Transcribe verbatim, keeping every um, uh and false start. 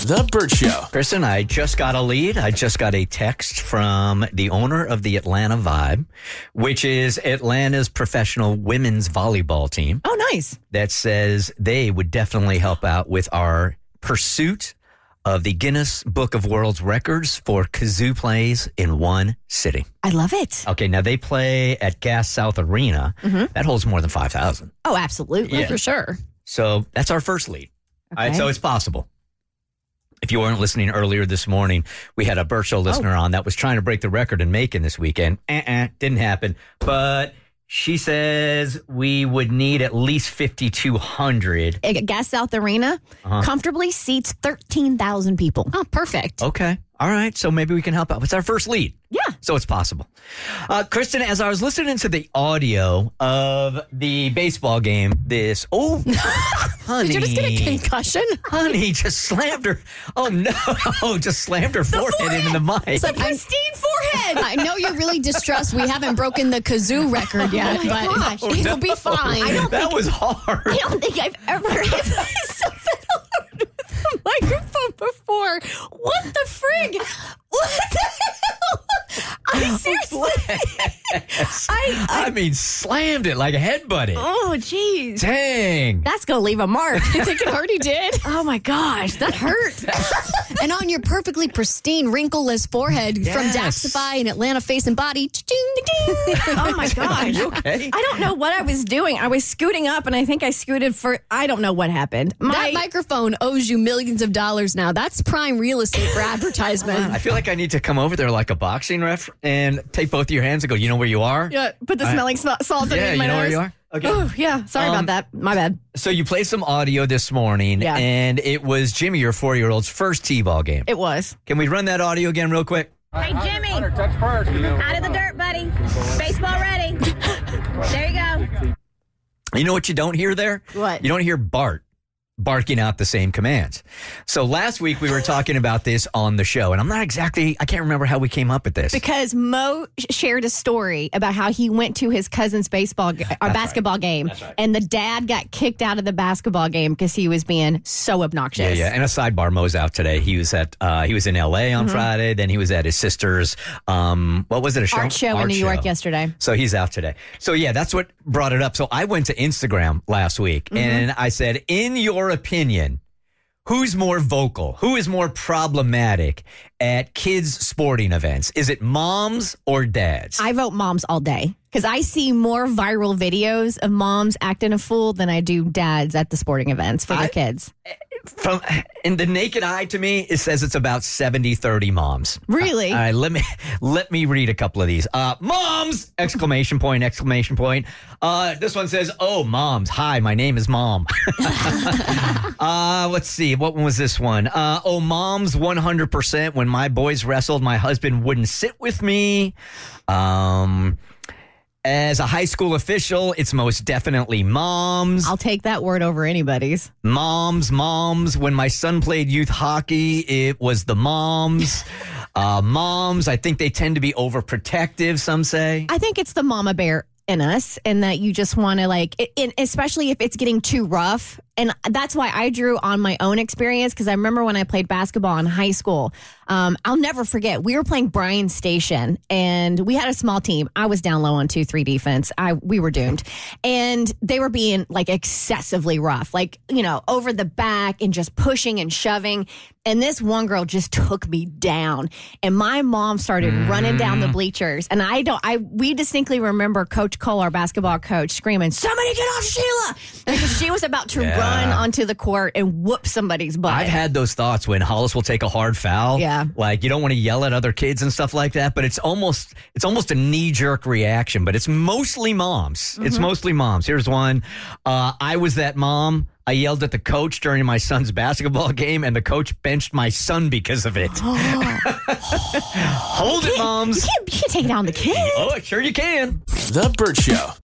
The Burt Show. Kristen, I just got a lead. I just got a text from the owner of the Atlanta Vibe, which is Atlanta's professional women's volleyball team. Oh, nice. That says they would definitely help out with our pursuit of the Guinness Book of World Records for kazoo plays in one sitting. I love it. Okay, now they play at Gas South Arena. Mm-hmm. That holds more than five thousand. Oh, absolutely. Yeah. For sure. So that's our first lead. Okay. All right, so it's possible. If you weren't listening earlier this morning, we had a Burt Show listener oh. on that was trying to break the record in Macon this weekend. Uh-uh, didn't happen. But she says we would need at least fifty-two hundred. Gas South Arena uh-huh. comfortably seats thirteen thousand people. Oh, perfect. Okay. All right. So maybe we can help out. It's our first lead. Yeah. So it's possible. Uh, Kristen, as I was listening to the audio of the baseball game, this, oh, honey. Did you just get a concussion? Honey just slammed her. Oh, no. Just slammed her forehead, forehead into the mic. It's a pristine forehead. I know you're really distressed. We haven't broken the kazoo record yet, oh but gosh, oh, it'll no. be fine. I don't that think, was hard. I don't think I've ever hit myself in the head with a microphone before. What the frig? What the hell? I seriously. I, I, I mean, slammed it like a headbutted. Oh, jeez. Dang. That's going to leave a mark. I think it already did. Oh, my gosh. That hurt. And on your perfectly pristine, wrinkleless forehead yes. from Daxify and Atlanta Face and Body. Ding, oh, my gosh. You okay? I don't know what I was doing. I was scooting up, and I think I scooted for, I don't know what happened. My, that microphone owes you millions of dollars now. That's prime real estate for advertisement. I feel like I need to come over there like a boxing ref and take both of your hands and go, you know where you are? Yeah, put the smelling salt salt yeah, in my you know nose. where you are? Okay. Oh, yeah. Sorry Um, about that. My bad. So you played some audio this morning, Yeah. and it was Jimmy, your four-year-old's first T-ball game. It was. Can we run that audio again real quick? Hey, Jimmy, out of the dirt, buddy. Baseball ready. There you go. You know what you don't hear there? What? You don't hear Bart barking out the same commands. So last week we were talking about this on the show, and I'm not exactly, I can't remember how we came up with this. Because Mo shared a story about how he went to his cousin's baseball ga- or That's basketball right. game, That's right. and the dad got kicked out of the basketball game because he was being so obnoxious. Yeah, yeah. And a sidebar, Mo's out today. He was at, uh, he was in L A on mm-hmm. Friday. Then he was at his sister's, um, what was it, a show? Art show Art in New show. York yesterday. So he's out today. So yeah, that's what brought it up. So I went to Instagram last week mm-hmm. and I said, in your opinion, who's more vocal? Who is more problematic at kids' sporting events? Is it moms or dads? I vote moms all day because I see more viral videos of moms acting a fool than I do dads at the sporting events for their I, kids. From in the naked eye to me, it says it's about seventy thirty moms. Really? All right, let me let me read a couple of these. Uh, moms! Exclamation point! Exclamation point! Uh, this one says, "Oh, moms! Hi, my name is Mom." uh, let's see. What one was this one? Uh, oh, moms! One hundred percent. When my boys wrestled, my husband wouldn't sit with me. Um. As a high school official, it's most definitely moms. I'll take that word over anybody's. Moms, moms. When my son played youth hockey, it was the moms. uh, moms, I think they tend to be overprotective, some say. I think it's the mama bear in us, and that you just want to like, it, it, especially if it's getting too rough. And that's why I drew on my own experience, because I remember when I played basketball in high school, um, I'll never forget, we were playing Bryan Station, and we had a small team. I was down low on two three defense. I We were doomed. And they were being like excessively rough, like, you know, over the back and just pushing and shoving. And this one girl just took me down. And my mom started mm. running down the bleachers. And I don't, I, we distinctly remember Coach Cole, our basketball coach, screaming, "Somebody get off Sheila!" Because she was about to yeah. run onto the court and whoop somebody's butt. I've had those thoughts when Hollis will take a hard foul. Yeah. Like, you don't want to yell at other kids and stuff like that, but it's almost, it's almost a knee-jerk reaction, but it's mostly moms. Mm-hmm. It's mostly moms. Here's one. Uh, I was that mom. I yelled at the coach during my son's basketball game, and the coach benched my son because of it. Hold it, moms. You can't, you can't take it on the kid. Oh, sure you can. The Burt Show.